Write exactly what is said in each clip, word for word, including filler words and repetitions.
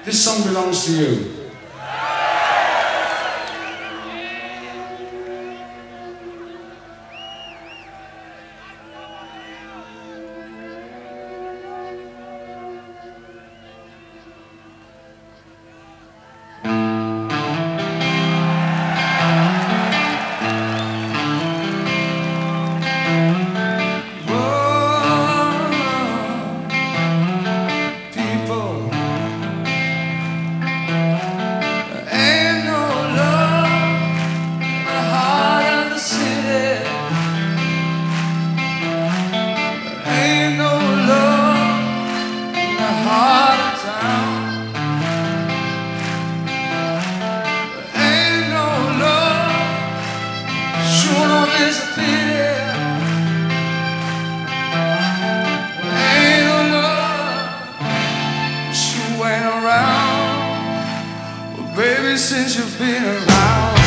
This song belongs to you. Baby, since you've been around,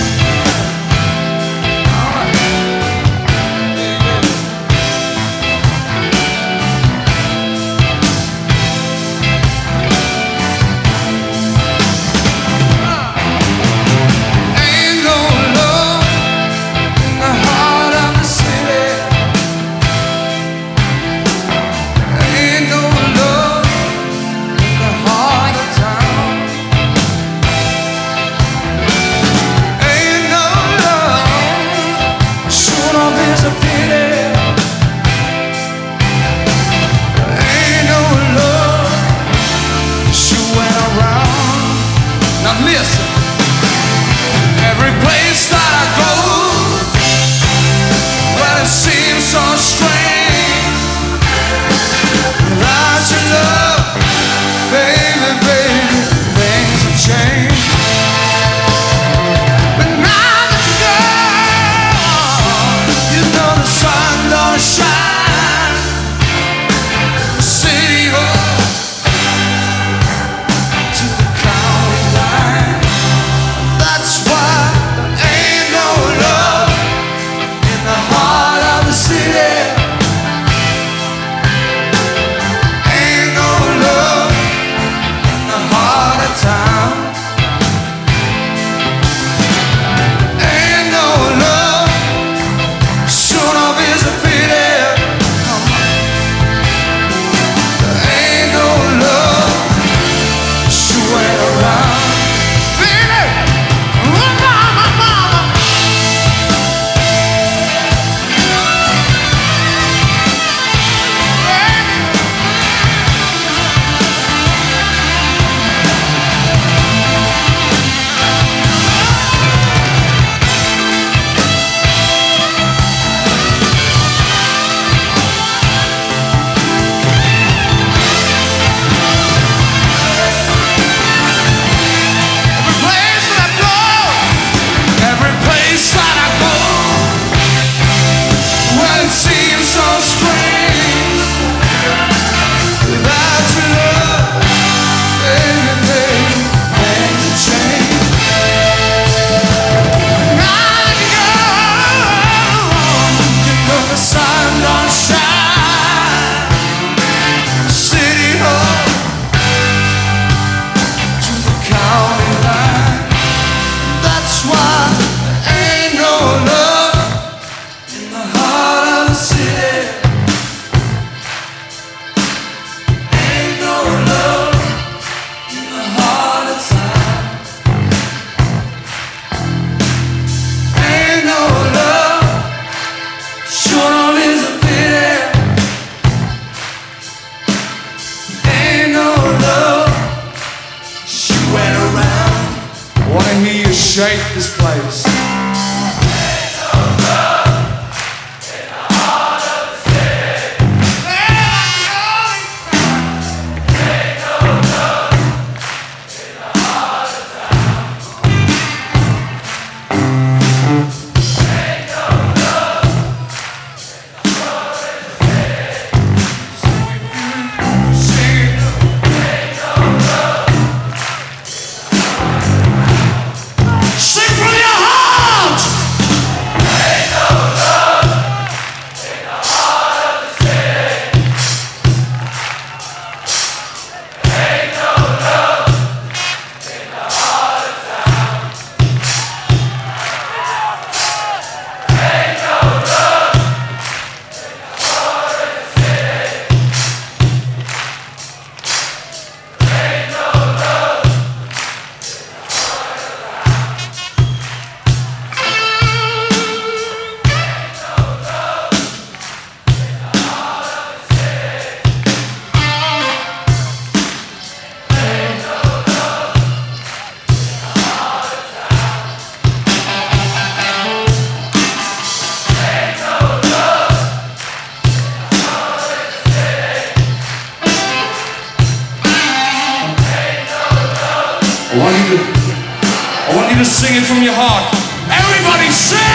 ain't no love in the heart of the city. Ain't no love in the heart of town. Listen, every place that I go, well, it seems so strange without your love, baby, baby, things have changed. But now that you're gone, you know the sun don't shine. The city hall to the county line. That's why there ain't no love in the heart of the city. Ain't no love in the heart of town. Ain't no love, sure enough is a pity. There ain't no love, sure ain't around. I wanna hear you shake this place. Sing for the I want you to, I want you to sing it from your heart. Everybody sing!